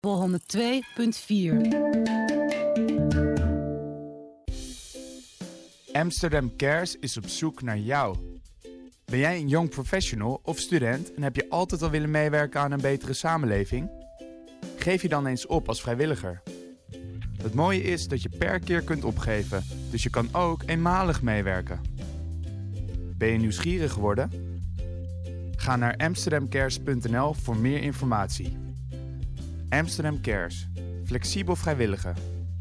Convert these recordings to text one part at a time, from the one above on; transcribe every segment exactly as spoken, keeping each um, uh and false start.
honderd twee punt vier. Amsterdam Cares is op zoek naar jou. Ben jij een young professional of student en heb je altijd al willen meewerken aan een betere samenleving? Geef je dan eens op als vrijwilliger. Het mooie is dat je per keer kunt opgeven, dus je kan ook eenmalig meewerken. Ben je nieuwsgierig geworden? Ga naar amsterdam cares punt n l voor meer informatie. Amsterdam Cares. Flexibel vrijwilligen.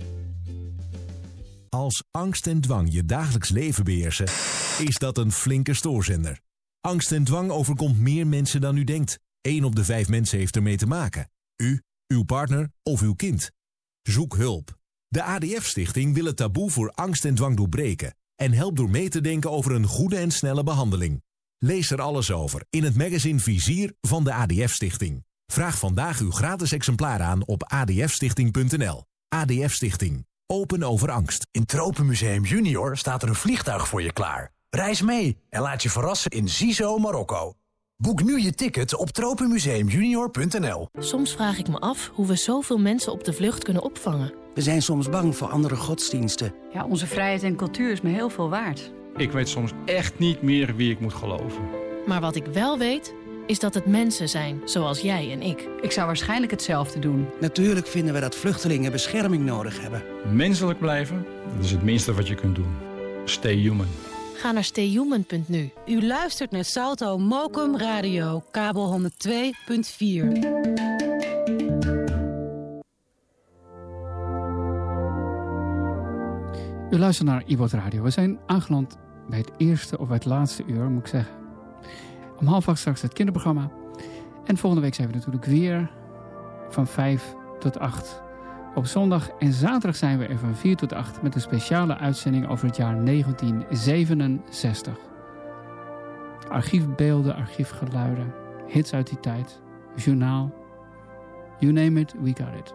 Als angst en dwang je dagelijks leven beheersen, is dat een flinke stoorzender. Angst en dwang overkomt meer mensen dan u denkt. Eén op de vijf mensen heeft ermee te maken. U, uw partner of uw kind. Zoek hulp. De A D F-stichting wil het taboe voor angst en dwang doorbreken en helpt door mee te denken over een goede en snelle behandeling. Lees er alles over in het magazine Vizier van de A D F-stichting. Vraag vandaag uw gratis exemplaar aan op a d f stichting punt n l. A D F-stichting. Open over angst. In Tropenmuseum Junior staat er een vliegtuig voor je klaar. Reis mee en laat je verrassen in Zizo, Marokko. Boek nu je ticket op tropenmuseum junior punt n l. Soms vraag ik me af hoe we zoveel mensen op de vlucht kunnen opvangen. We zijn soms bang voor andere godsdiensten. Ja, onze vrijheid en cultuur is me heel veel waard. Ik weet soms echt niet meer wie ik moet geloven. Maar wat ik wel weet, is dat het mensen zijn, zoals jij en ik. Ik zou waarschijnlijk hetzelfde doen. Natuurlijk vinden we dat vluchtelingen bescherming nodig hebben. Menselijk blijven, dat is het minste wat je kunt doen. Stay human. Ga naar stay human punt n u. U luistert naar Salto Mokum Radio, kabel honderd twee punt vier. U luistert naar iWord Radio. We zijn aangeland bij het eerste of het laatste uur, moet ik zeggen. Om half acht straks het kinderprogramma. En volgende week zijn we natuurlijk weer van vijf tot acht op zondag. En zaterdag zijn we er van vier tot acht met een speciale uitzending over het jaar negentien zevenenzestig. Archiefbeelden, archiefgeluiden, hits uit die tijd, journaal. You name it, we got it.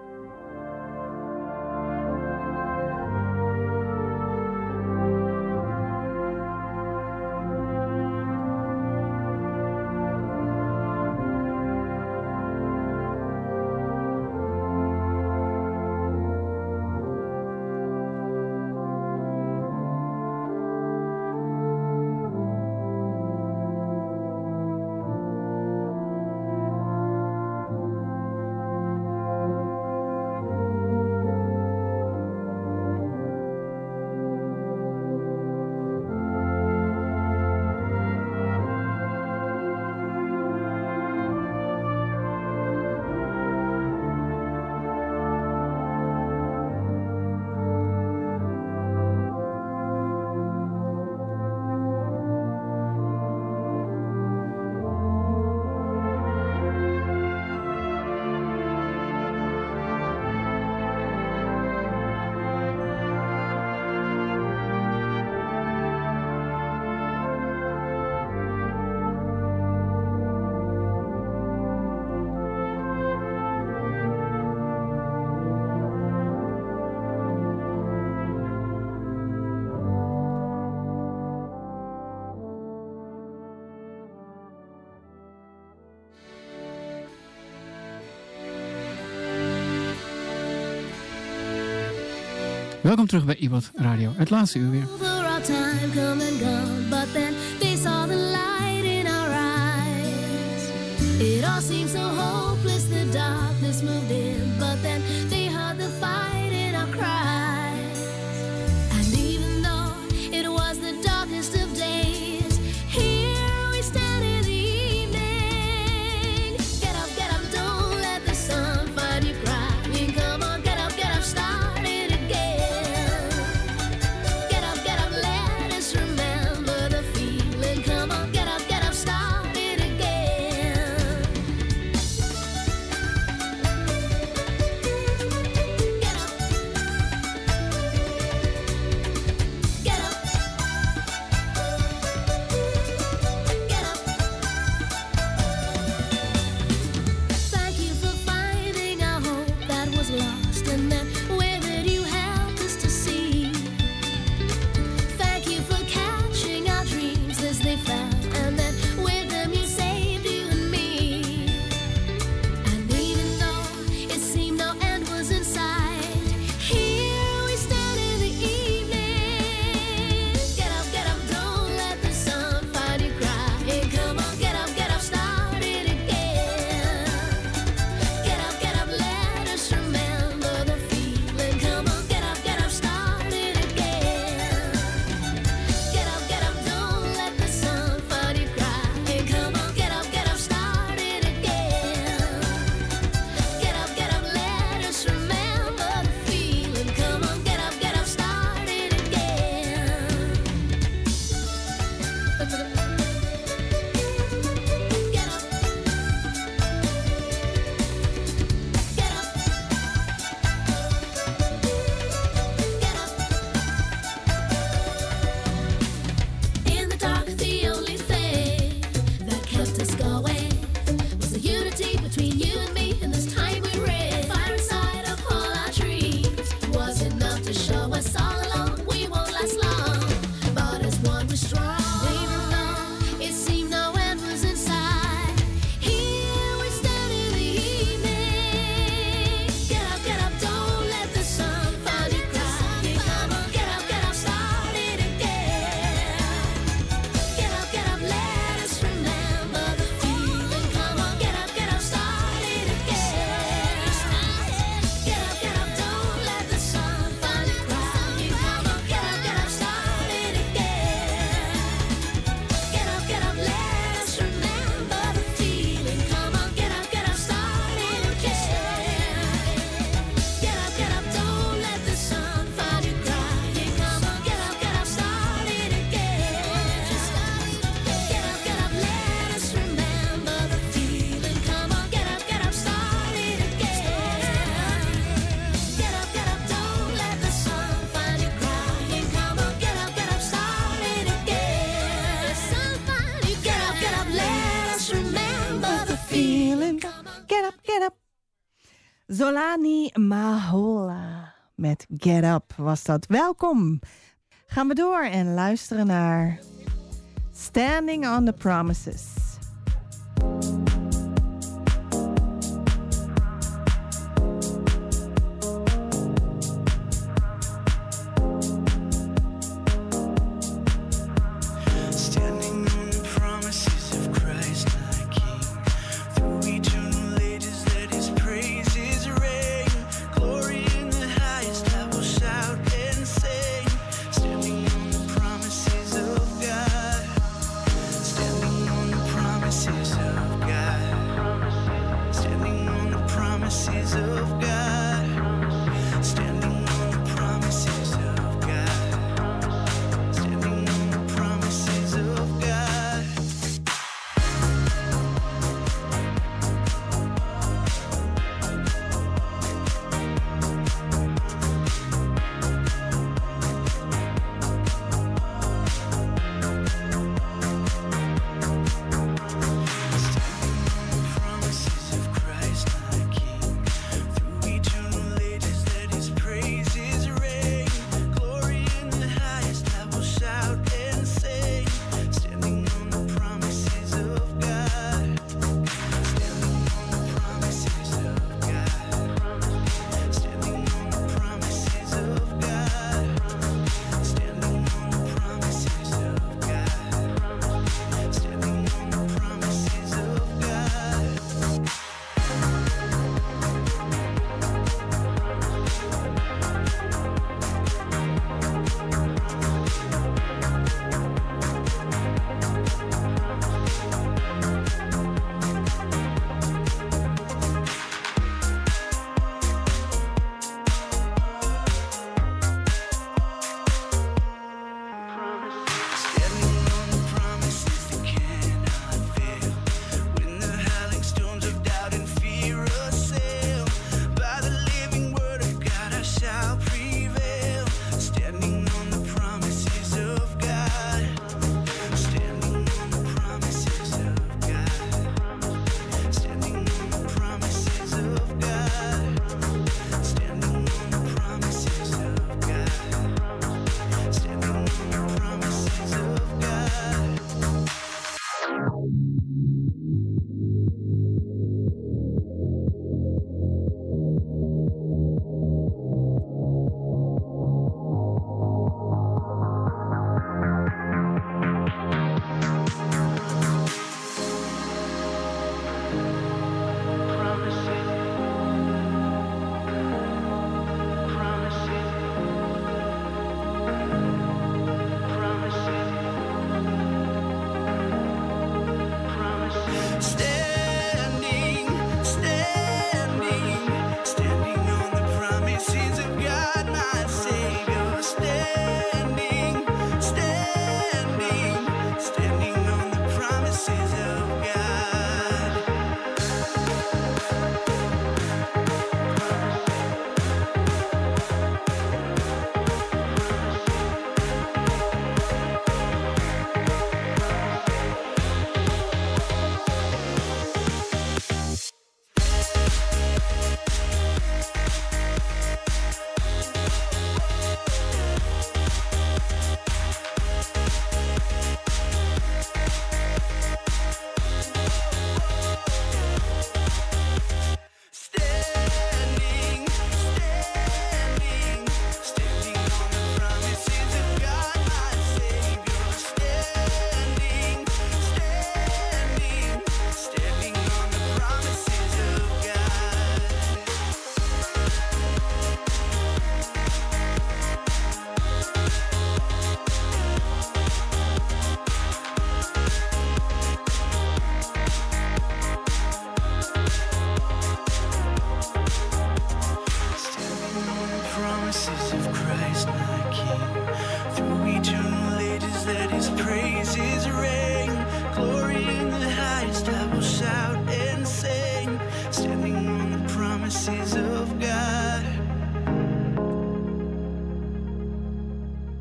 Welkom terug bij iWord Radio, het laatste uur weer. Zolani Mahola met Get Up was dat. Welkom. Gaan we door en luisteren naar Standing on the Promises.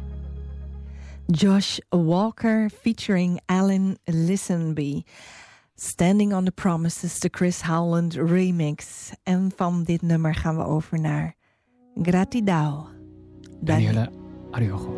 Josh Walker featuring Alan Listenby. Standing on the Promises, de Chris Howland remix. En van dit nummer gaan we over naar Gratidão. Daniela Ariojo.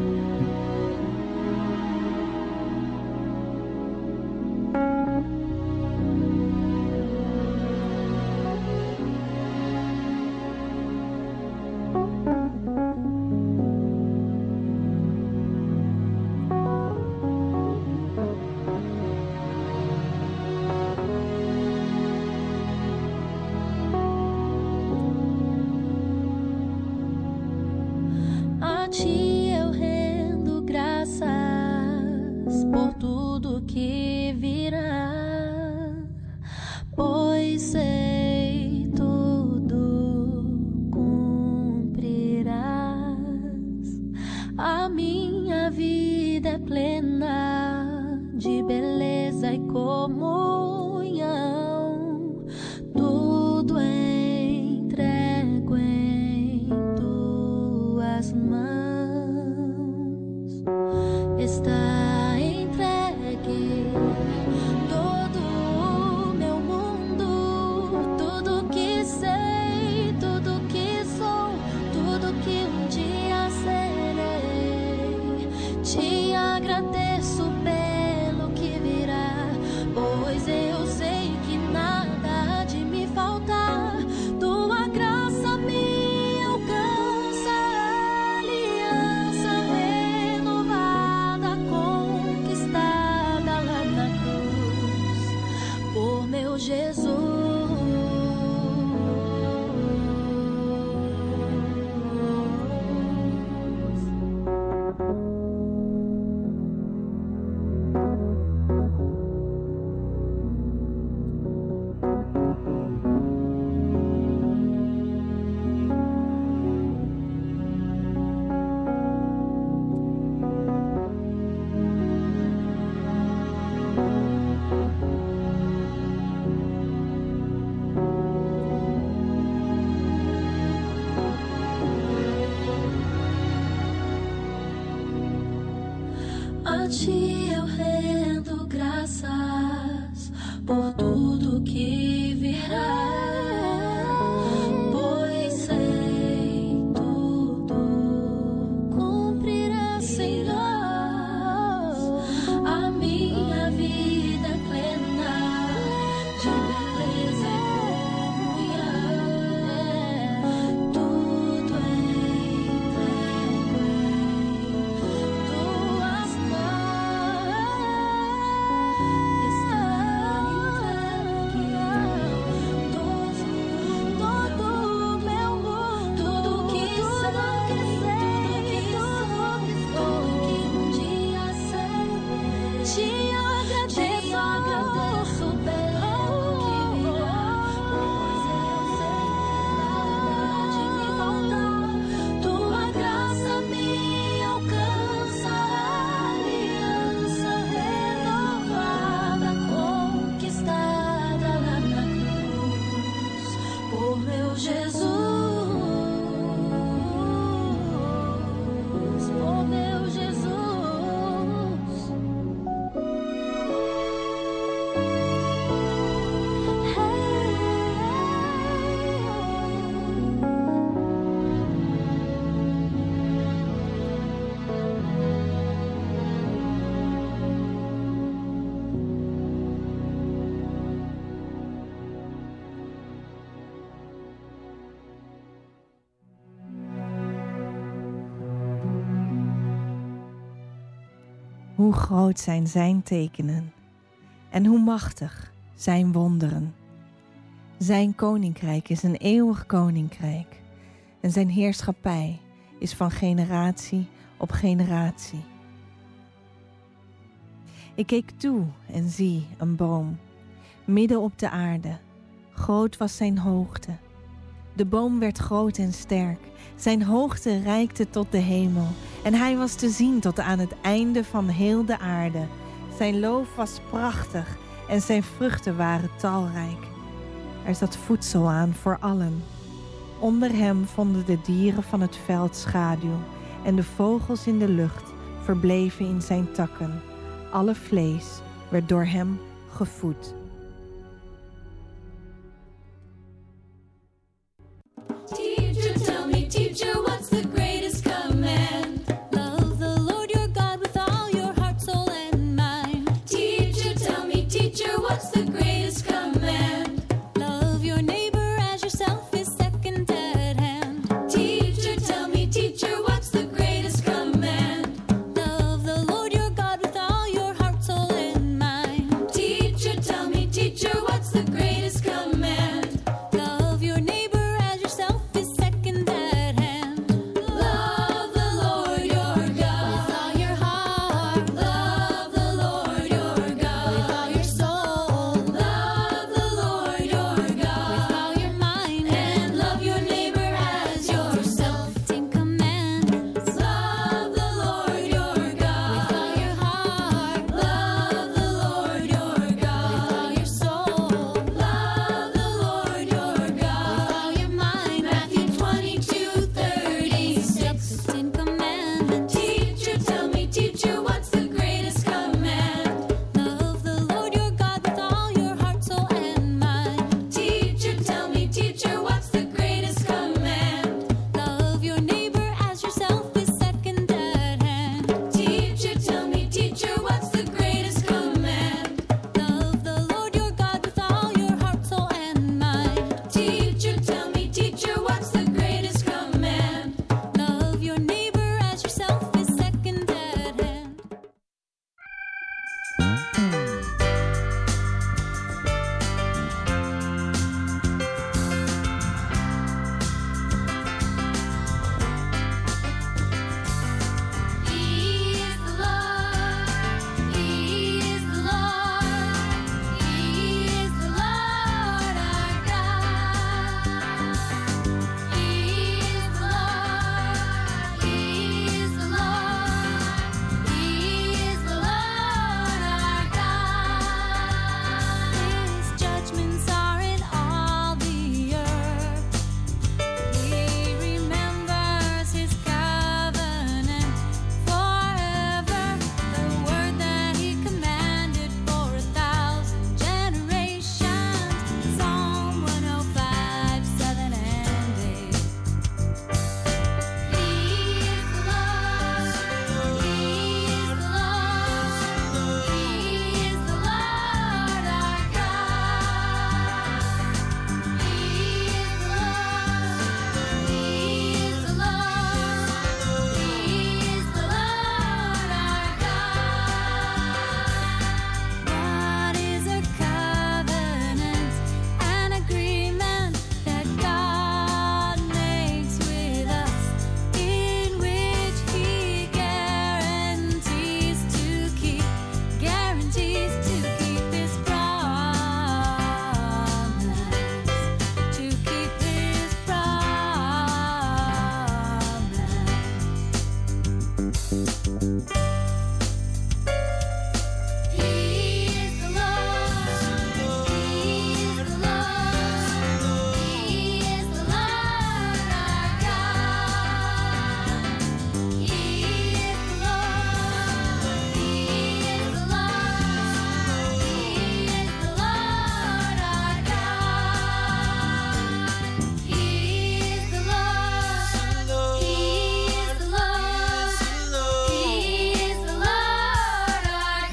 A ti eu rendo graças por tudo que virá, pois sei tudo cumprirá, Senhor. A minha vida é plena de beleza e comunhão, tudo entrego em tuas mãos. Está entregue todo, todo meu mundo, tudo que sei, tudo que sou, tudo que um dia sei. Te agradeço, agradeço pelo que virá, pois eu sei que nada de me faltar. Tua graça me alcança, aliança renovada, conquistada lá na cruz, por meu Jesus, por meu Jesus. Hoe groot zijn zijn tekenen en hoe machtig zijn wonderen. Zijn koninkrijk is een eeuwig koninkrijk en zijn heerschappij is van generatie op generatie. Ik keek toe en zie een boom, midden op de aarde. Groot was zijn hoogte. De boom werd groot en sterk. Zijn hoogte reikte tot de hemel. En hij was te zien tot aan het einde van heel de aarde. Zijn loof was prachtig en zijn vruchten waren talrijk. Er zat voedsel aan voor allen. Onder hem vonden de dieren van het veld schaduw. En de vogels in de lucht verbleven in zijn takken. Alle vlees werd door hem gevoed. Teacher, tell me, teacher, what's the greatest command? Love the Lord your God with all your heart, soul, and mind. Teacher, tell me, teacher, what's the greatest command? Love your neighbor as yourself is second at hand. Teacher, tell me, teacher, what's the greatest command? Love the Lord your God with all your heart, soul, and mind. Teacher, tell me, teacher, what's the greatest command? Love your neighbor as yourself is second at hand. Love the Lord your God with all your heart. Love the Lord your God with all your soul. Love the Lord your God with all your mind. And love your neighbor as yourself. Ten commandments. Love the Lord your God with all your heart. Love the Lord your God with all your soul. Love the Lord your God with all your mind. Matthew twenty-two thirty-six. Ten commandments. Teacher, tell me, teacher, what's the greatest command? Love the Lord your God with all your heart, soul, and mind. Teacher, tell me, teacher, what's the greatest command? Love your neighbor as yourself is second at hand. Teacher, tell me, teacher, what's the greatest command? Love the Lord your God with all your heart, soul, and mind. Teacher, tell me, teacher, what's the greatest command? Love your neighbor as yourself is second at hand. He is the Lord, He is the Lord, He is the Lord our God. He is the Lord, He is the Lord, He is the Lord our God. His judgments are in all the earth. He remembers His covenant forever. The word that He commanded for a thousand generations. Psalm one oh five, seven and eight. He is the Lord, He is the Lord, He is the Lord our God. He is the Lord, He is the Lord, He is the Lord our God. What is a covenant, an agreement that God makes with us, in which He guarantees to keep, guarantees to keep His promise, to keep His promise. He is the Lord, He is the Lord, He is the Lord our God. He is the Lord, He is the Lord, He is the Lord our God. He is the Lord, He is the Lord, He is the Lord our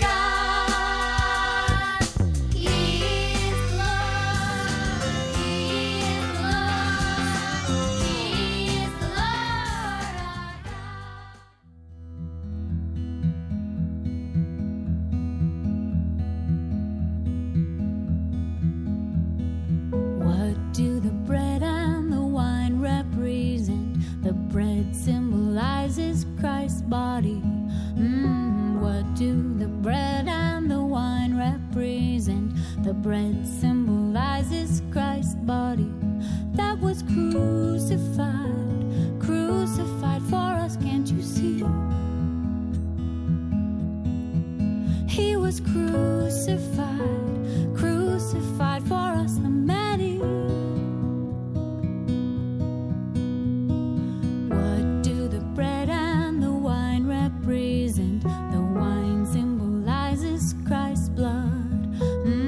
God. He is the Lord, He is the Lord, He is the Lord our God. What do the bread and the wine represent? The bread symbolizes Christ's body. Mm, what do the bread and the wine represent? The bread symbolizes Christ's body that was crucified, crucified for us, can't you see? He was crucified, crucified for us, the many. What do the bread and the wine represent? The wine symbolizes Christ's blood. Mm.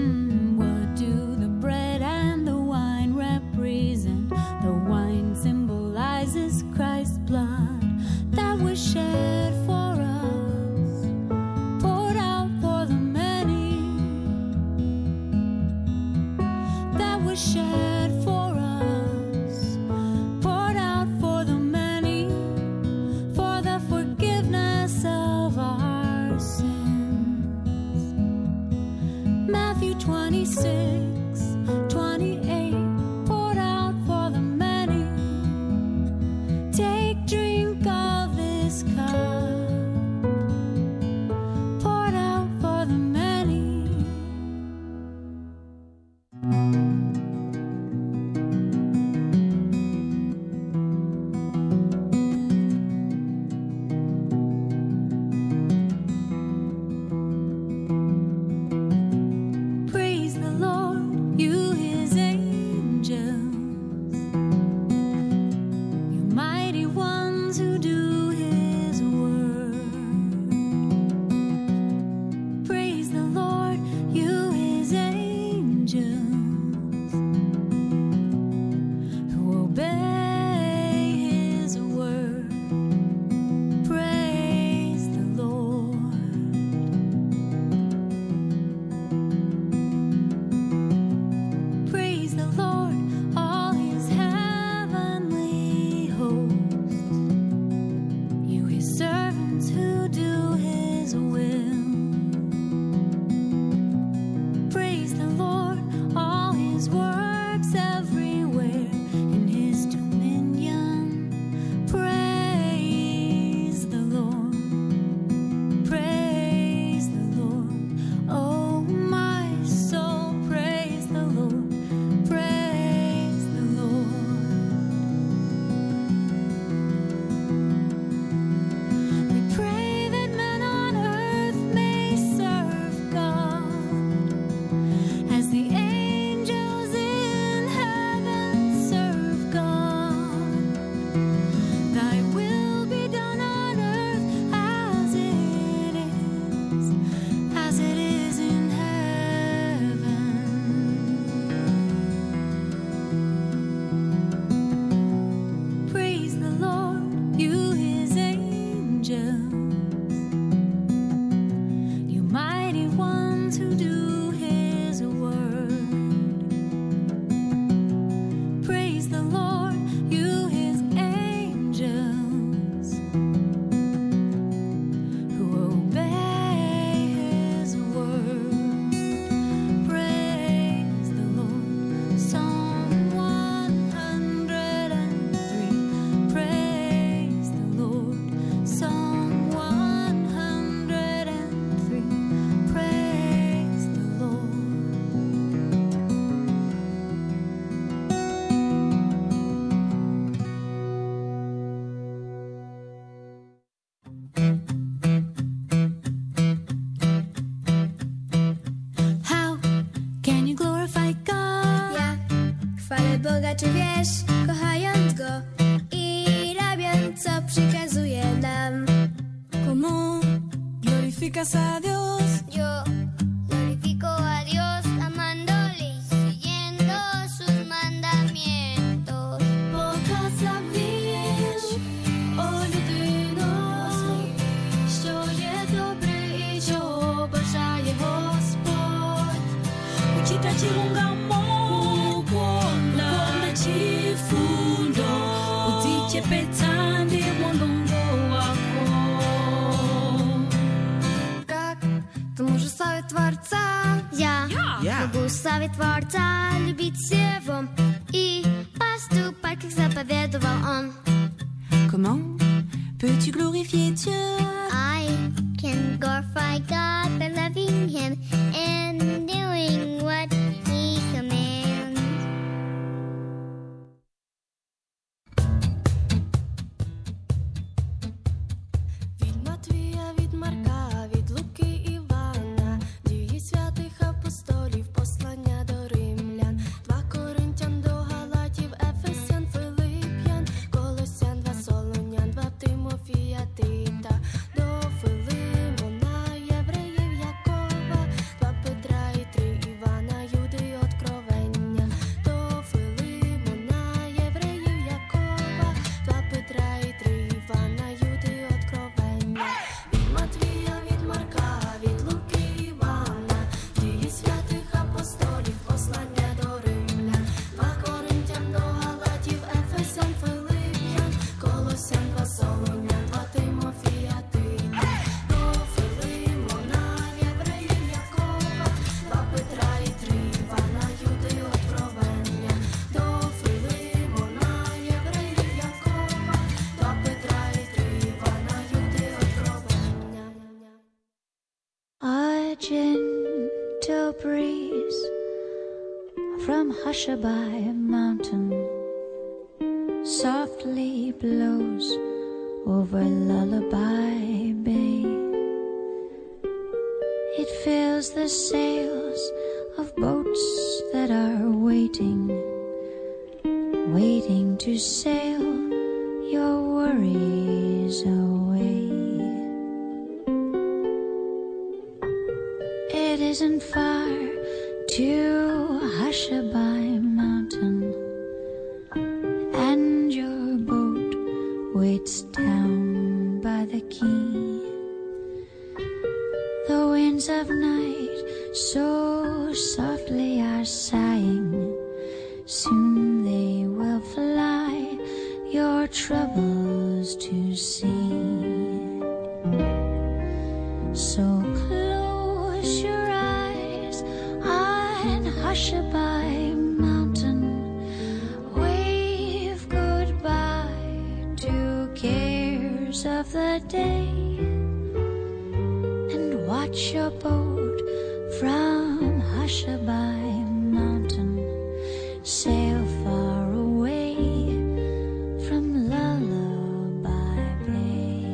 glorificas a Dios. Yo glorifico a Dios amándole y siguiendo sus mandamientos. Показав о людину, що є добрий і що бажає Господь. Uchitaji ungamoko na chifundo, uzichepeta ndi mulungu wako. Как ты можешь славить Творца? Я Я. могу славить Творца, любить всего и поступать, как заповедовал Он. Comment peux-tu glorifier Dieu? I can glorify God by loving Him and doing what He commands. Від Матвія, від Марка, від Луки, Івана, дії святих апостолів, послання до римлян, два Коринтян до Галатів, Ефесян, Филип'ян, Колосян, два Солонян, два Тимофія, Тита, до Филимона, євреїв, Якова, два Петра і три Івана, Юди, Откровення, до Филимона, євреїв, Якова, два Петра і три Івана, Юди, Откровення. Від Матвія, від Марка, від Луки, Івана, дії святих апостолів, послання до римлян, два Коринтян до Галатів, Ефесян, Филип'ян, Колосян, два Солонян, два Тимофія, Тита, до Филимона, євреїв, Якова, два Петра і три Івана, Юди, Откровення, до Филимона, євреїв, Якова, два Петра і три Івана, Юди, Откровення. A gentle breeze from Hushabye Mountain softly blows over Lullaby Bay. It fills the sails of boats that are waiting, waiting to sail your worries away. It isn't far to Hushabye Mountain, and your boat waits down by the quay. The winds of night so softly are sighing, soon they will fly your troubles to sea. So close your eyes on Hushabye Mountain, wave goodbye to cares of the day, and watch your boat from Hushabye Mountain sail far away from Lullaby Bay.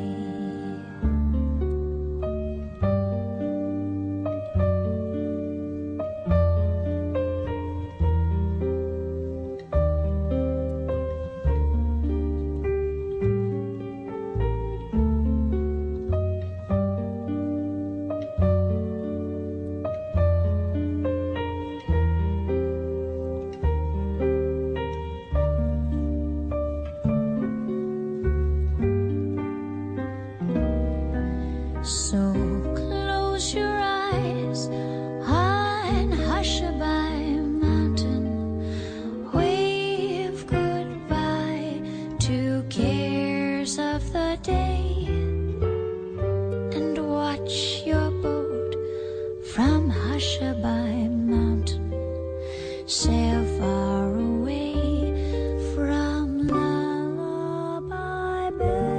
So close your eyes on Hushabye Mountain, wave goodbye to cares of the day, and watch your boat from Hushabye Mountain sail far away from Lullaby Bay.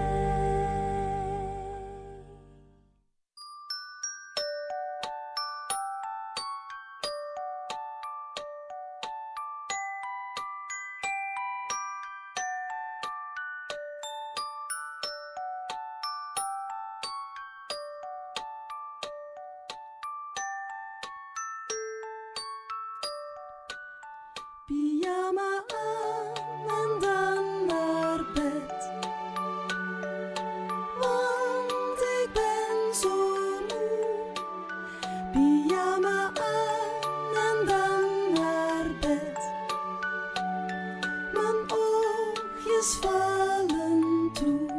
Pyjama aan en dan naar bed. Want ik ben zo vogels vallen toe.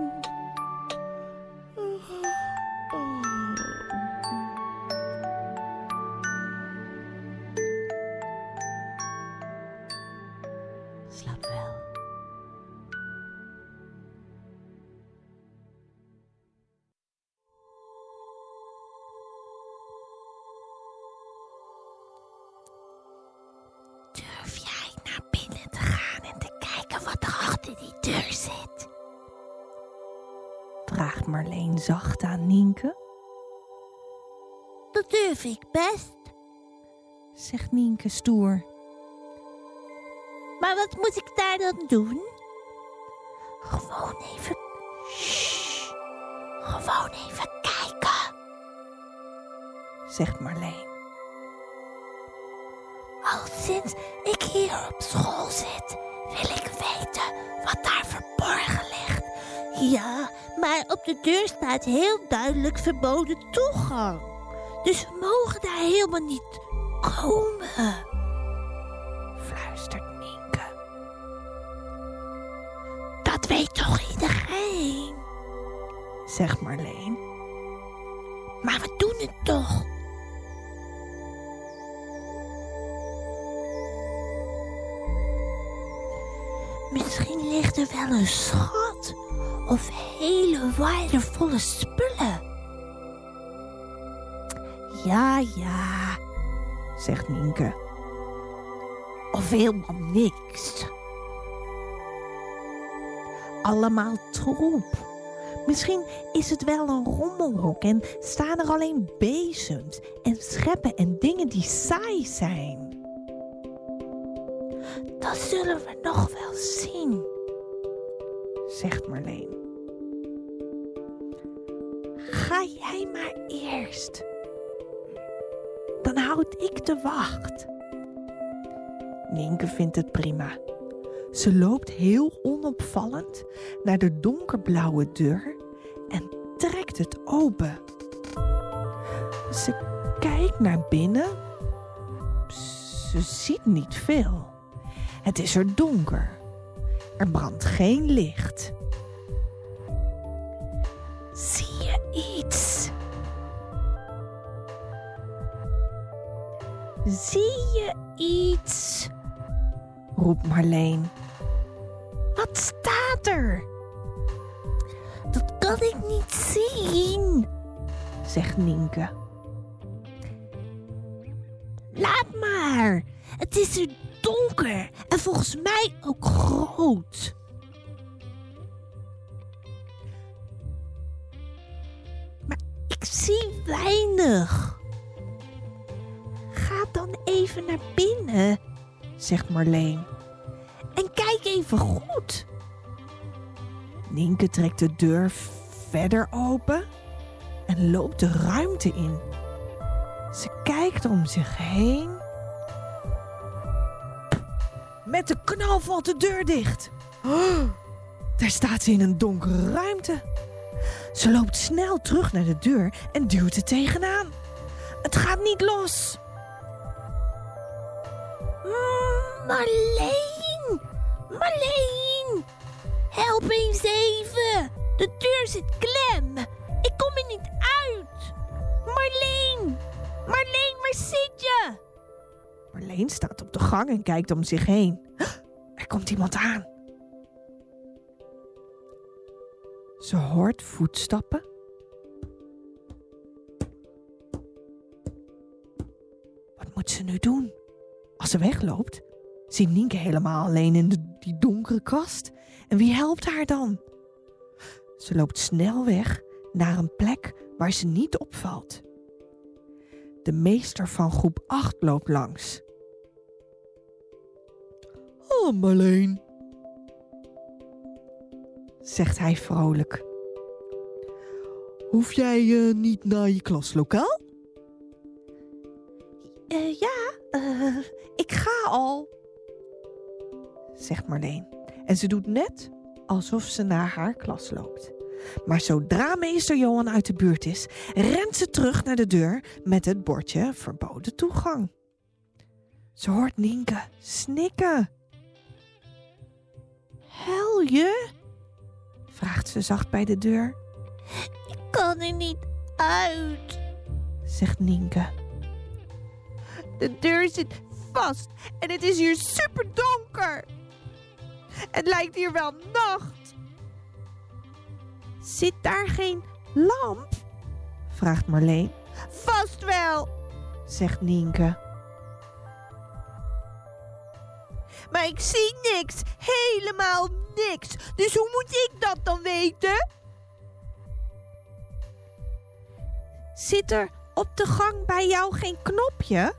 Slaap wel. Durf jij naar binnen te gaan en te kijken wat er achter die deur zit? Vraagt Marleen zacht aan Nienke. Dat durf ik best. Zegt Nienke stoer. Maar wat moet ik daar dan doen? Gewoon even... Shh. Gewoon even kijken. Zegt Marleen. Al sinds ik hier op school zit, wil ik weten wat daar verborgen ligt. Ja, maar op de deur staat heel duidelijk verboden toegang. Dus we mogen daar helemaal niet komen. Fluistert Nienke. Dat weet toch iedereen? Zegt Marleen. Maar we doen het toch. Misschien ligt er wel een schat of hele waardevolle spullen. Ja, ja, zegt Nienke. Of helemaal niks. Allemaal troep. Misschien is het wel een rommelhok en staan er alleen bezems en scheppen en dingen die saai zijn. Dat zullen we nog wel zien, zegt Marleen. Ga jij maar eerst. Dan houd ik de wacht. Nienke vindt het prima. Ze loopt heel onopvallend naar de donkerblauwe deur en trekt het open. Ze kijkt naar binnen. Ze ziet niet veel. Het is er donker. Er brandt geen licht. Zie je iets? Zie je iets? Roept Marleen. Wat staat er? Dat kan ik niet zien, zegt Nienke. Laat maar. Het is er donker en volgens mij ook groot. Maar ik zie weinig. Ga dan even naar binnen, zegt Marleen. En kijk even goed. Nienke trekt de deur verder open en loopt de ruimte in. Ze kijkt om zich heen. Met de knal valt de deur dicht. Oh, daar staat ze in een donkere ruimte. Ze loopt snel terug naar de deur en duwt er tegenaan. Het gaat niet los. Mm, Marleen! Marleen! Help eens even! De deur zit klem! Ik kom er niet uit! Marleen! Marleen, waar zit je? Marleen staat op de gang en kijkt om zich heen. Er komt iemand aan. Ze hoort voetstappen. Wat moet ze nu doen? Als ze wegloopt, ziet Nienke helemaal alleen in de, die donkere kast. En wie helpt haar dan? Ze loopt snel weg naar een plek waar ze niet opvalt. De meester van groep acht loopt langs. Oh, Marleen, zegt hij vrolijk. Hoef jij uh, niet naar je klaslokaal? Uh, ja, uh, ik ga al, zegt Marleen. En ze doet net alsof ze naar haar klas loopt. Maar zodra meester Johan uit de buurt is, rent ze terug naar de deur met het bordje verboden toegang. Ze hoort Nienke snikken. Huil je? Vraagt ze zacht bij de deur. Ik kan er niet uit, zegt Nienke. De deur zit vast en het is hier super donker. Het lijkt hier wel nacht. Zit daar geen lamp? Vraagt Marleen. Vast wel, zegt Nienke. Maar ik zie niks, helemaal niks. Dus hoe moet ik dat dan weten? Zit er op de gang bij jou geen knopje?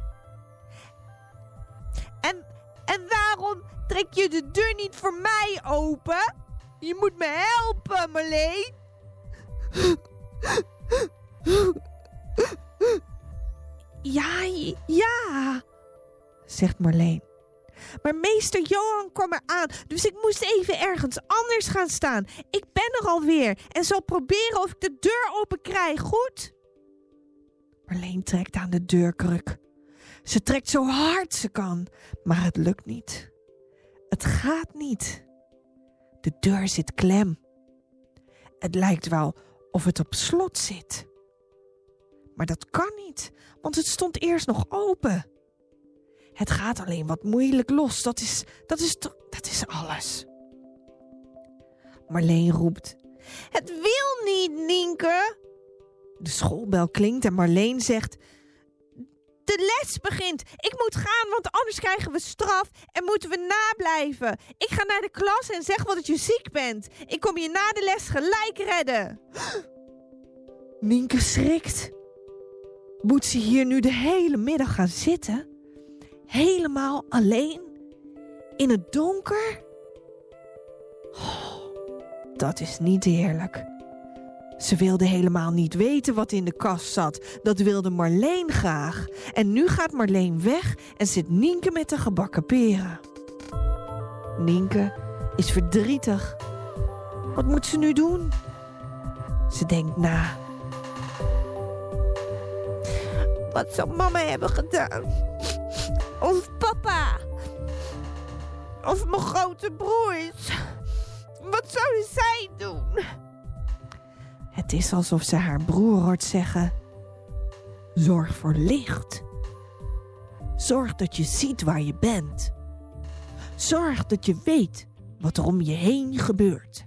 En, en waarom trek je de deur niet voor mij open? Je moet me helpen, Marleen. Ja, ja, zegt Marleen. Maar meester Johan kwam eraan, dus ik moest even ergens anders gaan staan. Ik ben er alweer en zal proberen of ik de deur open krijg, goed? Marleen trekt aan de deurkruk. Ze trekt zo hard ze kan, maar het lukt niet. Het gaat niet. De deur zit klem. Het lijkt wel of het op slot zit. Maar dat kan niet, want het stond eerst nog open. Het gaat alleen wat moeilijk los, dat is, dat is, dat is alles. Marleen roept. Het wil niet, Nienke. De schoolbel klinkt en Marleen zegt. De les begint. Ik moet gaan, want anders krijgen we straf en moeten we nablijven. Ik ga naar de klas en zeg wel dat je ziek bent. Ik kom je na de les gelijk redden. Nienke schrikt. Moet ze hier nu de hele middag gaan zitten? Helemaal alleen? In het donker? Oh, dat is niet eerlijk. Ze wilde helemaal niet weten wat in de kast zat. Dat wilde Marleen graag. En nu gaat Marleen weg en zit Nienke met de gebakken peren. Nienke is verdrietig. Wat moet ze nu doen? Ze denkt na. Wat zou mama hebben gedaan? Of papa? Of mijn grote broers? Wat zouden zij doen? Het is alsof ze haar broer hoort zeggen. Zorg voor licht. Zorg dat je ziet waar je bent. Zorg dat je weet wat er om je heen gebeurt.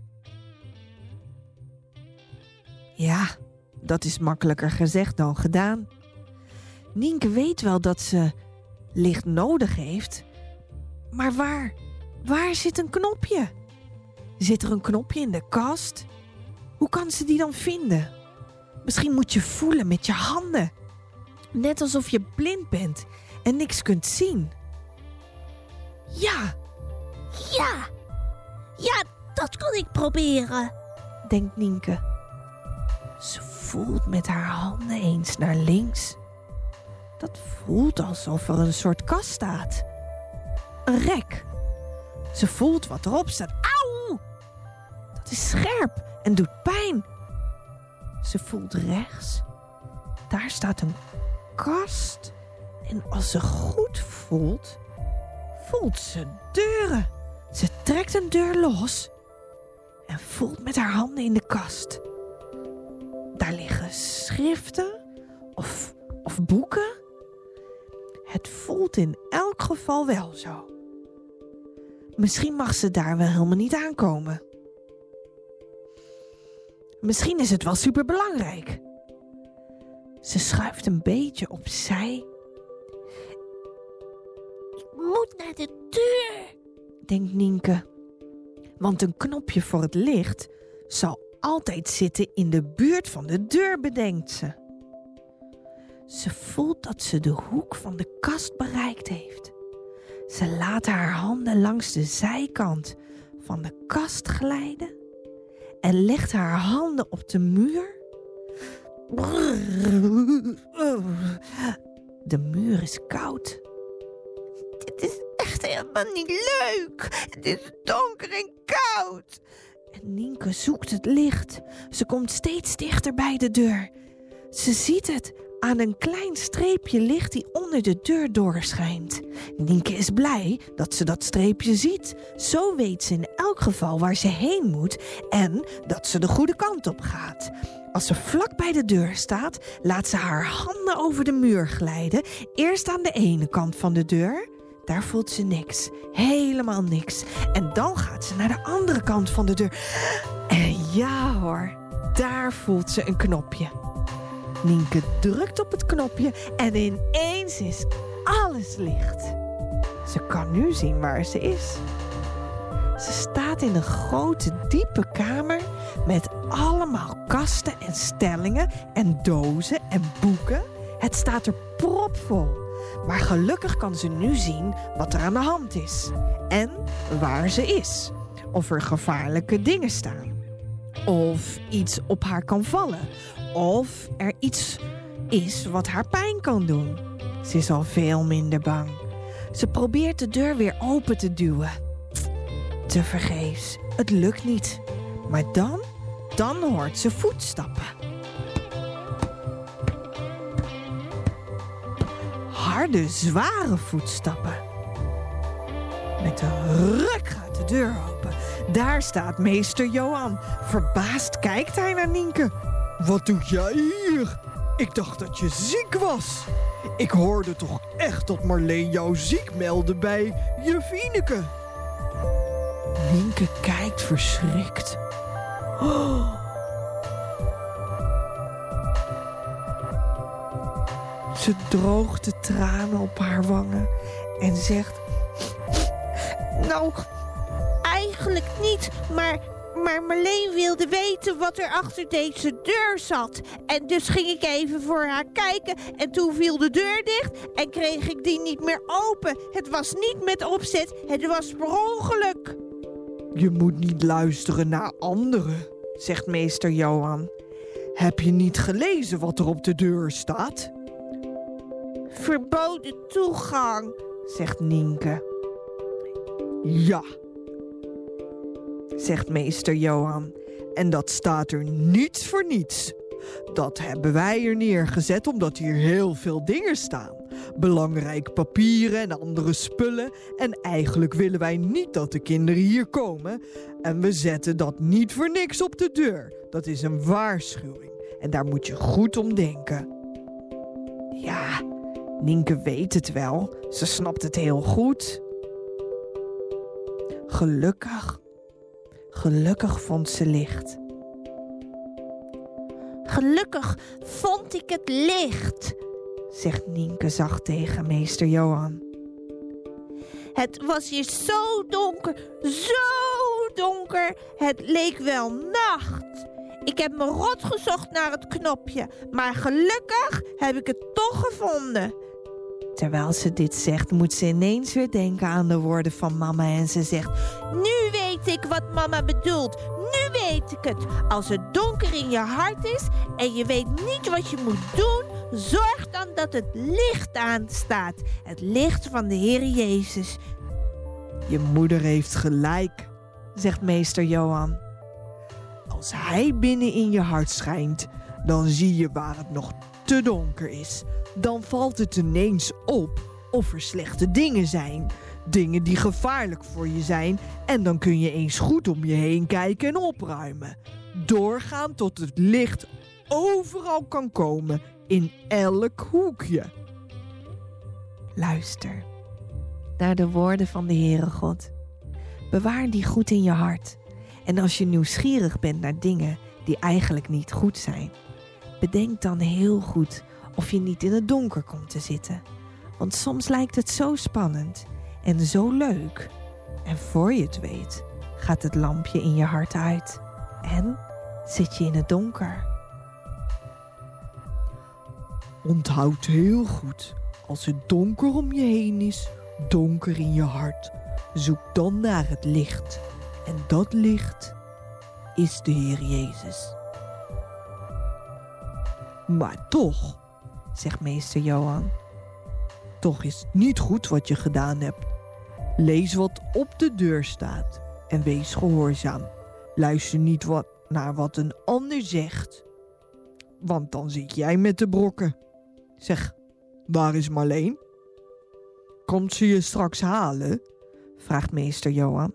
Ja, dat is makkelijker gezegd dan gedaan. Nienke weet wel dat ze licht nodig heeft. Maar waar? Waar zit een knopje? Zit er een knopje in de kast? Hoe kan ze die dan vinden? Misschien moet je voelen met je handen. Net alsof je blind bent en niks kunt zien. Ja. Ja. Ja, dat kan ik proberen, denkt Nienke. Ze voelt met haar handen eens naar links. Dat voelt alsof er een soort kast staat. Een rek. Ze voelt wat erop staat. Auw! Dat is scherp en doet pijn. Ze voelt rechts. Daar staat een kast. En als ze goed voelt, voelt ze deuren. Ze trekt een deur los en voelt met haar handen in de kast. Daar liggen schriften of, of boeken. Het voelt in elk geval wel zo. Misschien mag ze daar wel helemaal niet aankomen. Misschien is het wel superbelangrijk. Ze schuift een beetje opzij. Ik moet naar de deur, denkt Nienke. Want een knopje voor het licht zal altijd zitten in de buurt van de deur, bedenkt ze. Ze voelt dat ze de hoek van de kast bereikt heeft. Ze laat haar handen langs de zijkant van de kast glijden en legt haar handen op de muur. De muur is koud. Dit is echt helemaal niet leuk. Het is donker en koud. En Nienke zoekt het licht. Ze komt steeds dichter bij de deur. Ze ziet het. Aan een klein streepje licht die onder de deur doorschijnt. Nienke is blij dat ze dat streepje ziet. Zo weet ze in elk geval waar ze heen moet en dat ze de goede kant op gaat. Als ze vlak bij de deur staat, laat ze haar handen over de muur glijden. Eerst aan de ene kant van de deur. Daar voelt ze niks. Helemaal niks. En dan gaat ze naar de andere kant van de deur. En ja hoor, daar voelt ze een knopje. Nienke drukt op het knopje en ineens is alles licht. Ze kan nu zien waar ze is. Ze staat in een grote, diepe kamer met allemaal kasten en stellingen en dozen en boeken. Het staat er propvol. Maar gelukkig kan ze nu zien wat er aan de hand is. En waar ze is. Of er gevaarlijke dingen staan. Of iets op haar kan vallen. Of er iets is wat haar pijn kan doen. Ze is al veel minder bang. Ze probeert de deur weer open te duwen. Tevergeefs, het lukt niet. Maar dan, dan hoort ze voetstappen. Harde, zware voetstappen. Met een ruk gaat de deur open. Daar staat meester Johan. Verbaasd kijkt hij naar Nienke. Wat doe jij hier? Ik dacht dat je ziek was. Ik hoorde toch echt dat Marleen jou ziek meldde bij juf Ineke. Nienke kijkt verschrikt. Oh. Ze droogt de tranen op haar wangen en zegt... Nou, eigenlijk niet, maar, maar Marleen wilde weten wat er achter deze deur zat. En dus ging ik even voor haar kijken en toen viel de deur dicht en kreeg ik die niet meer open. Het was niet met opzet, het was per ongeluk. Je moet niet luisteren naar anderen, zegt meester Johan. Heb je niet gelezen wat er op de deur staat? Verboden toegang, zegt Nienke. Ja, zegt meester Johan. En dat staat er niet voor niets. Dat hebben wij er neergezet omdat hier heel veel dingen staan. Belangrijke papieren en andere spullen. En eigenlijk willen wij niet dat de kinderen hier komen. En we zetten dat niet voor niks op de deur. Dat is een waarschuwing. En daar moet je goed om denken. Ja, Nienke weet het wel. Ze snapt het heel goed. Gelukkig, gelukkig vond ze licht. Gelukkig vond ik het licht, zegt Nienke zacht tegen meester Johan. Het was hier zo donker, zo donker, het leek wel nacht. Ik heb me rot gezocht naar het knopje, maar gelukkig heb ik het toch gevonden. Terwijl ze dit zegt, moet ze ineens weer denken aan de woorden van mama en ze zegt... Nu weet ik wat mama bedoelt. Nu weet ik het. Als het donker in je hart is en je weet niet wat je moet doen... zorg dan dat het licht aanstaat. Het licht van de Heer Jezus. Je moeder heeft gelijk, zegt meester Johan. Als hij binnen in je hart schijnt, dan zie je waar het nog te donker is... Dan valt het ineens op of er slechte dingen zijn. Dingen die gevaarlijk voor je zijn. En dan kun je eens goed om je heen kijken en opruimen. Doorgaan tot het licht overal kan komen. In elk hoekje. Luister naar de woorden van de Heere God. Bewaar die goed in je hart. En als je nieuwsgierig bent naar dingen die eigenlijk niet goed zijn... bedenk dan heel goed... of je niet in het donker komt te zitten. Want soms lijkt het zo spannend en zo leuk. En voor je het weet, gaat het lampje in je hart uit. En zit je in het donker. Onthoud heel goed, als het donker om je heen is, donker in je hart. Zoek dan naar het licht. En dat licht is de Heer Jezus. Maar toch... zegt meester Johan. Toch is het niet goed wat je gedaan hebt. Lees wat op de deur staat en wees gehoorzaam. Luister niet wat, naar wat een ander zegt. Want dan zit jij met de brokken. Zeg, waar is Marleen? Komt ze je straks halen? Vraagt meester Johan.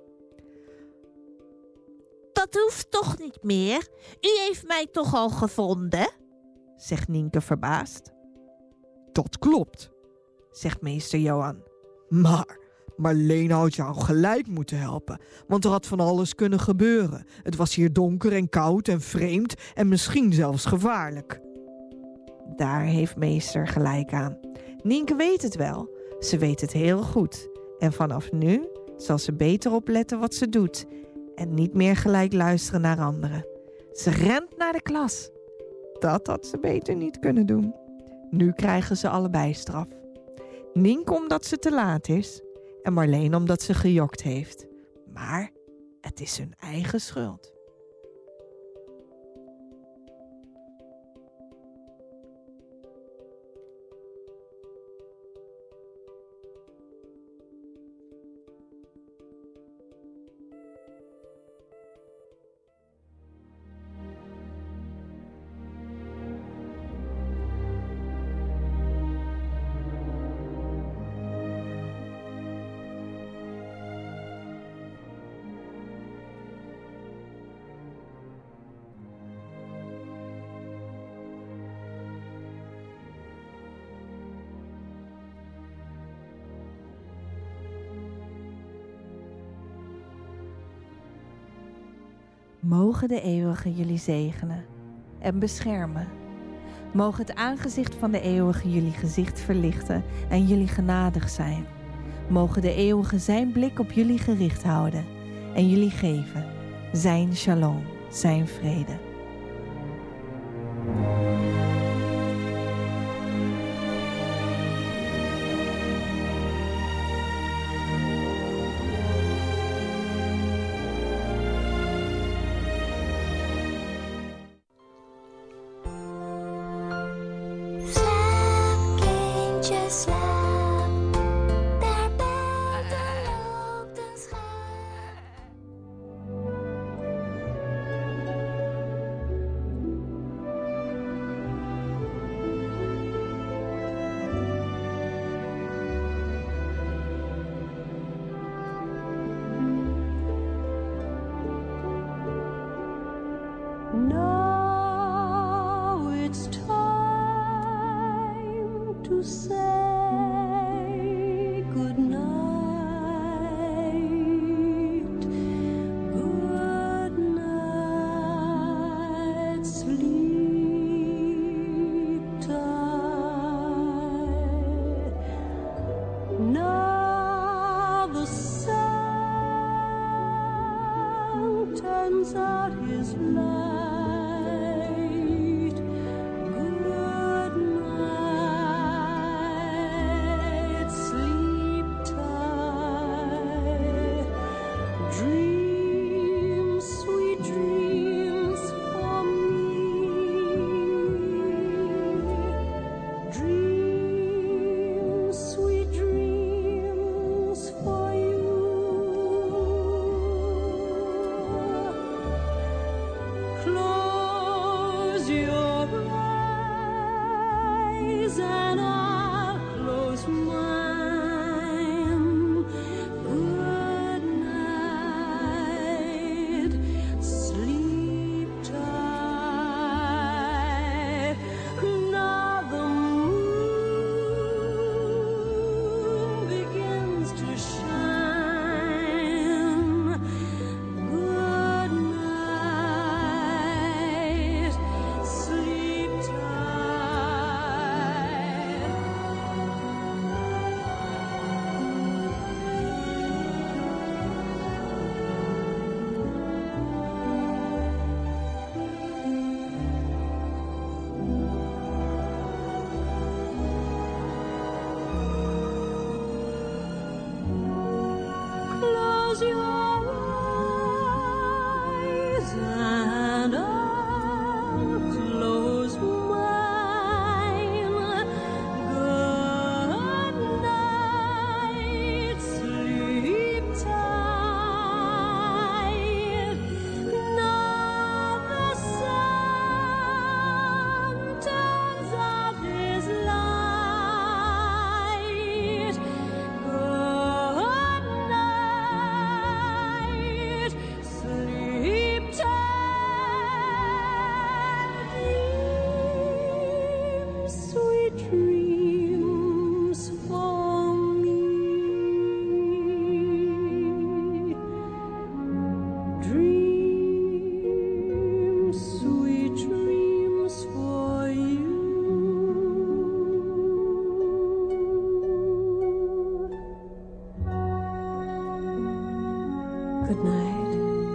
Dat hoeft toch niet meer? U heeft mij toch al gevonden? Zegt Nienke verbaasd. Dat klopt, zegt meester Johan. Maar Marleen had jou gelijk moeten helpen, want er had van alles kunnen gebeuren. Het was hier donker en koud en vreemd en misschien zelfs gevaarlijk. Daar heeft meester gelijk aan. Nienke weet het wel. Ze weet het heel goed. En vanaf nu zal ze beter opletten wat ze doet en niet meer gelijk luisteren naar anderen. Ze rent naar de klas. Dat had ze beter niet kunnen doen. Nu krijgen ze allebei straf. Nienke omdat ze te laat is en Marleen omdat ze gejokt heeft. Maar het is hun eigen schuld. Mogen de eeuwige jullie zegenen en beschermen. Mogen het aangezicht van de eeuwige jullie gezicht verlichten en jullie genadig zijn. Mogen de eeuwige zijn blik op jullie gericht houden en jullie geven zijn shalom, zijn vrede. Now it's time to say good night. Good night, sleep tight. Now the sun turns out his light. Close dreams, sweet dreams for you. Good night,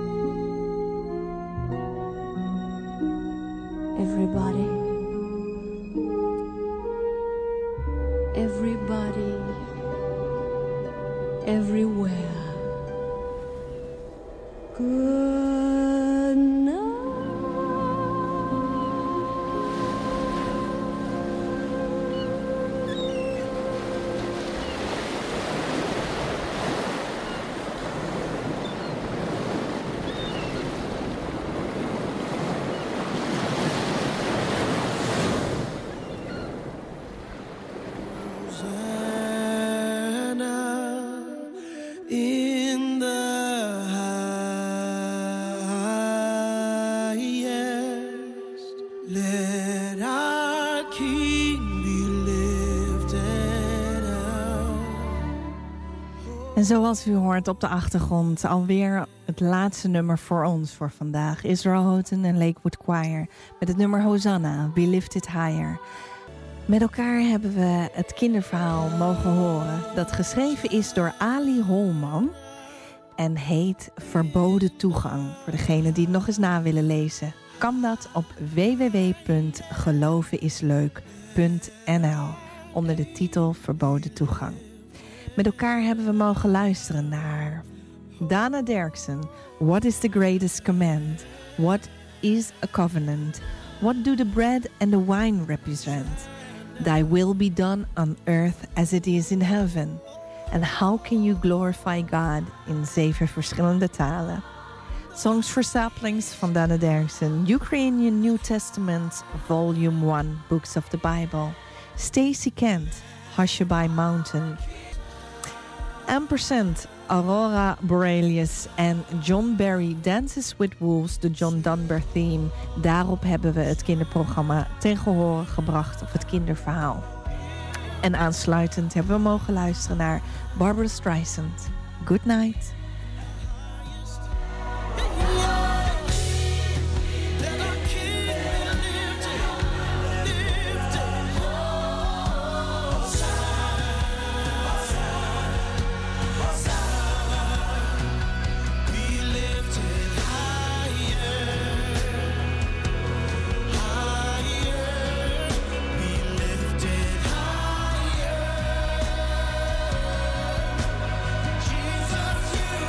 everybody. Everybody, everywhere. Good night. In the highest, let our King be lifted up. En zoals u hoort op de achtergrond, alweer het laatste nummer voor ons voor vandaag. Israel Houghton en Lakewood Choir met het nummer Hosanna, Be Lifted Higher. Met elkaar hebben we het kinderverhaal mogen horen dat geschreven is door Ali Holman en heet Verboden Toegang. Voor degenen die het nog eens na willen lezen, kan dat op w w w punt gelovenisleuk punt n l onder de titel Verboden Toegang. Met elkaar hebben we mogen luisteren naar Dana Derksen. What is the greatest command? What is a covenant? What do the bread and the wine represent? Thy will be done on earth as it is in heaven. And how can you glorify God in zeven verschillende talen? Songs for Saplings van Dana Derksen. Ukrainian New Testament, Volume one, Books of the Bible. Stacey Kent, Hushabye Mountain. Ampersand, Aurora Borealis en John Barry, Dances with Wolves, de John Dunbar theme. Daarop hebben we het kinderprogramma ten gehore gebracht, of het kinderverhaal. En aansluitend hebben we mogen luisteren naar Barbara Streisand. Good night. Jesus, you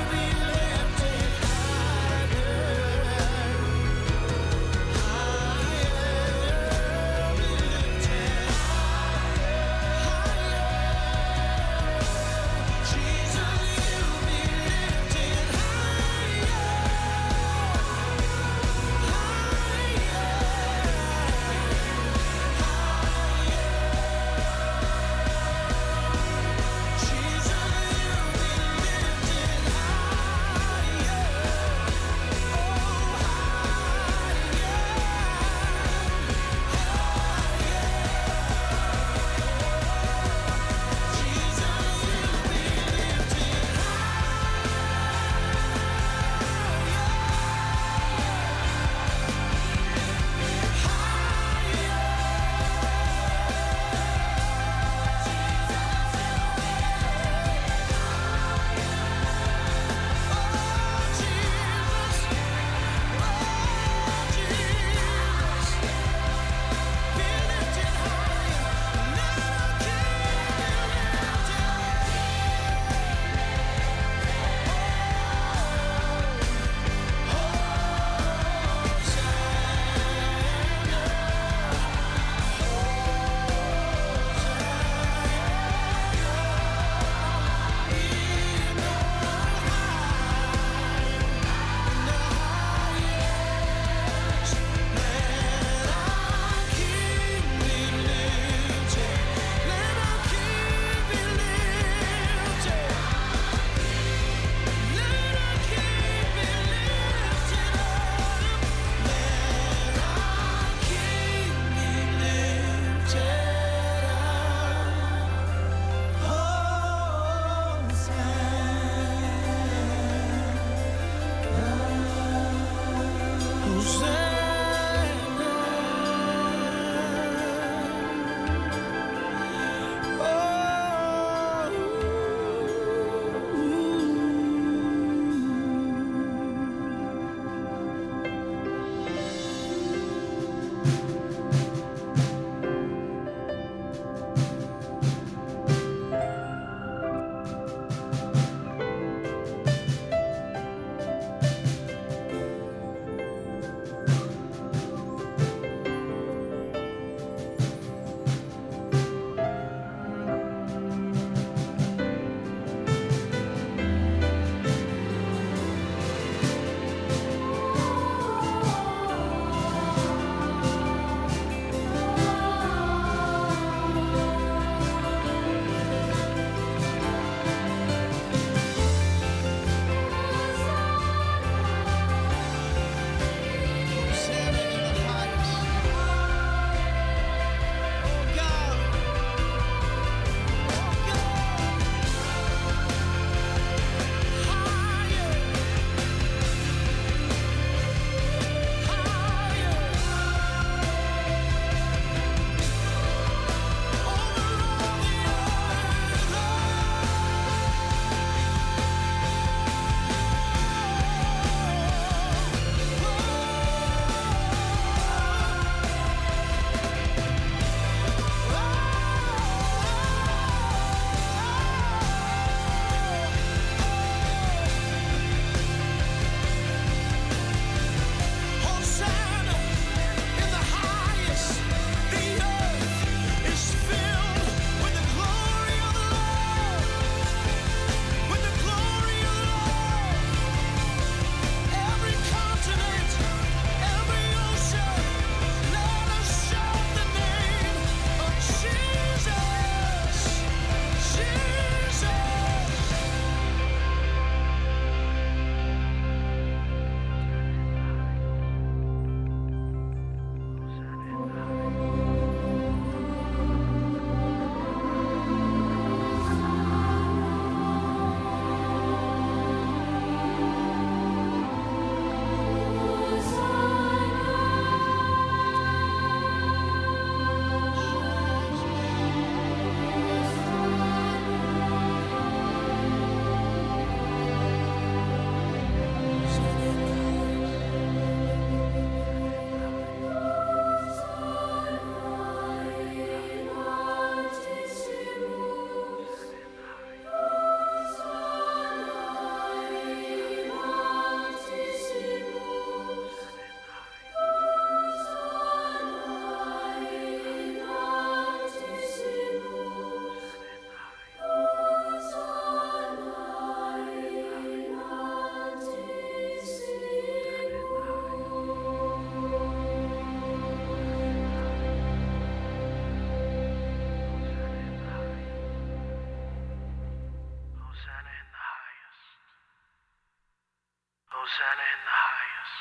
Hosanna in the highest.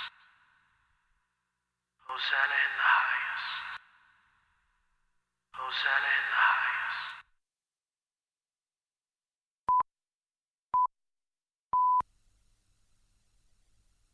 Hosanna in the highest. Hosanna in the highest.